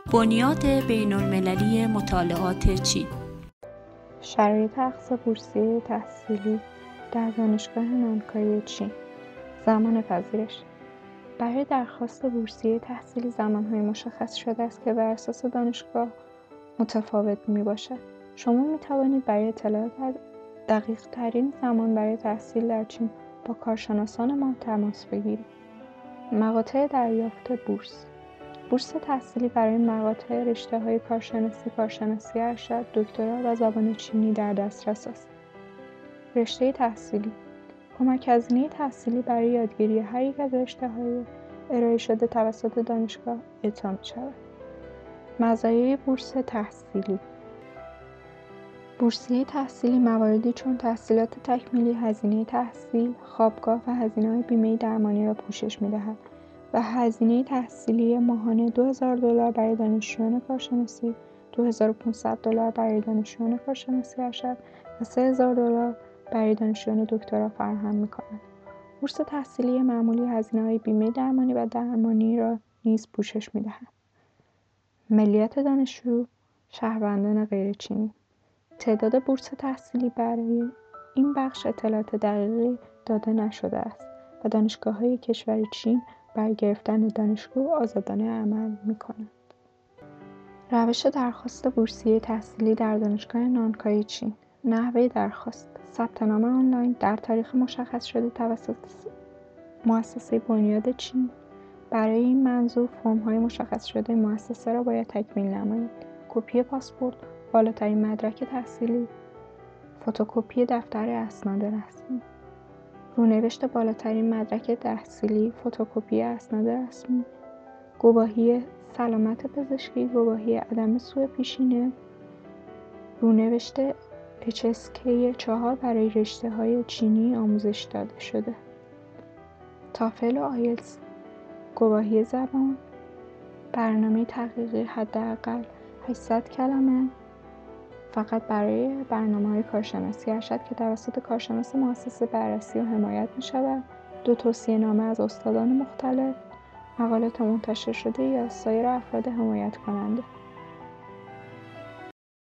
بنیاد بین‌المللی مطالعات چین. شرایط اخذ بورسیه تحصیلی در دانشگاه نانکای چین. زمان پذیرش. برای درخواست بورسیه تحصیلی زمان‌های مشخص شده است که بر اساس دانشگاه متفاوت می‌باشد. شما می‌توانید برای اطلاع در دقیق‌ترین زمان برای تحصیل در چین با کارشناسان ما تماس بگیرید. مقاطع دریافت بورس. بورس تحصیلی برای مقاطع رشته‌های کارشناسی ارشد، دکترا و زبان چینی در دسترس است. رشته تحصیلی. کمک هزینه تحصیلی برای یادگیری هر یک از رشته‌های ارائه شده توسط دانشگاه اعطا می‌شود. مزایای بورس تحصیلی. بورسیه تحصیلی مواردی چون تحصیلات تکمیلی، هزینه تحصیل، خوابگاه و هزینه‌های بیمه درمانی را پوشش می‌دهد و هزینه تحصیلی ماهانه $2000 برای دانشجویان کارشناسی، $2500 برای دانشجویان کارشناسی ارشد و $3000 برای دانشجویان دکترا فراهم می‌کند. بورس تحصیلی معمولی هزینه‌های بیمه درمانی و درمانی را نیز پوشش می‌دهد. ملیت دانشجو شهروندان غیر چینی. تعداد بورس تحصیلی برای این بخش اطلاعات دقیقی داده نشده است و دانشگاه‌های کشور چین برای گرفتن دانشجو آزادانه عمل می‌کنند. روش درخواست بورسیه تحصیلی در دانشگاه نانکای چین. نحوه درخواست: ثبت نام آنلاین در تاریخ مشخص شده توسط مؤسسه بنیاد چین. برای این منظور فرم‌های مشخص شده مؤسسه را باید تکمیل نمایید. کپی پاسپورت، بالاترین مدرک تحصیلی، فتوکپی دفتر اسناد رسمی. رونوشت بالاترین مدرک تحصیلی، فتوکپی اسناد رسمی، گواهی سلامت پزشکی، گواهی عدم سوء پیشینه، رونوشت HSK4 برای رشته‌های چینی آموزش داده شده، تافل و آیلتس، گواهی زبان، برنامه تحقیقی حداقل 800 کلمه فقط برای برنامه‌های کارشناسی ارشد که توسط کارشناس مؤسسه بررسی و حمایت می‌شود، 2 توصیه‌نامه از استادان مختلف، مقالات منتشر شده یا سایر افراد حمایت کننده.